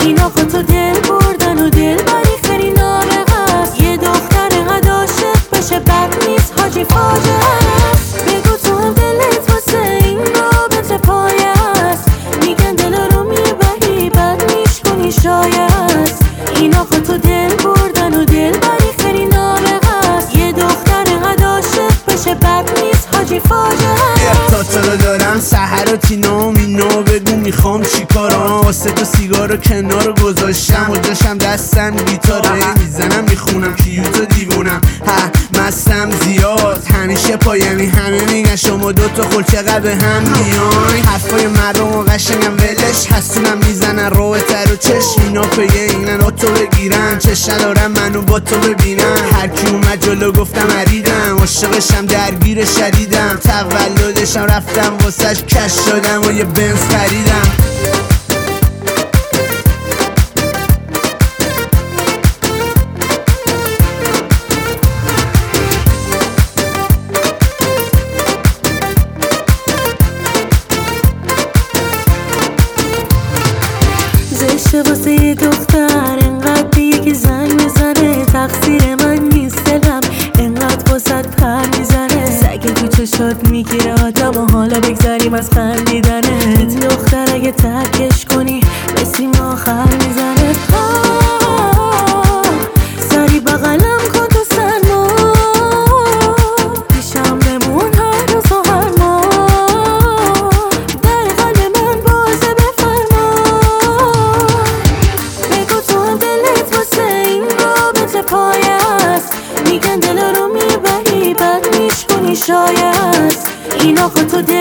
اینا خودتو دل بردن و دل بری خیلی نابغه. یه دختر قد عاشق بشه بد نیست حاجی فاجعه است. بگو تو هم دلت واسه این رابطه پایه است. میگن دل رو میبری بد میشکنی شاید. اینا خودتو دل بردن و دل بری خیلی نابغه است. یه دختر قد عاشق بشه بد نیست حاجی فاجعه است. تا دارم سحر و تینا و مینا بگو میخوام چی کارم. واسه تو سیگار کنار گذاشتم و جاشم دستم گیتاره. میزنم میخونم کیوتو دیوونم مستم زیاد همیشه پایمی. همه میگن شما دوتا خل چقدر به هم میان. حرفای مردم و قشنگم ولش حسونم میزنن رو تر و چشم. اینا پیه اینن تو بگیرن چش ندارم منو با تو ببینن. هرکی اومد جلو گفتم اریدم عاشقشم درگیر شدیدم. تولدشم رفتم واسش کش شدم و یه بنز خریدم. زشته واسه یه دختر انقدر به یکی زنگ بزنه. تقصیر من نیست دلم انقدر واسه پر میزنه. سگ تو چشات میگیره آدم و حالا بگذاریم از خندیدنه. این دختر اگه ترکش کنی به سیم آخر میزنه. سری بغلم کن تو سرما پیشم بمون هر روز و هر ماه. در قلب من بازه بفرما. بگو تو هم دلت واسه این رابطه پایه است. میگن دل رو میبری بد میشکنی شاید. اینا خودتو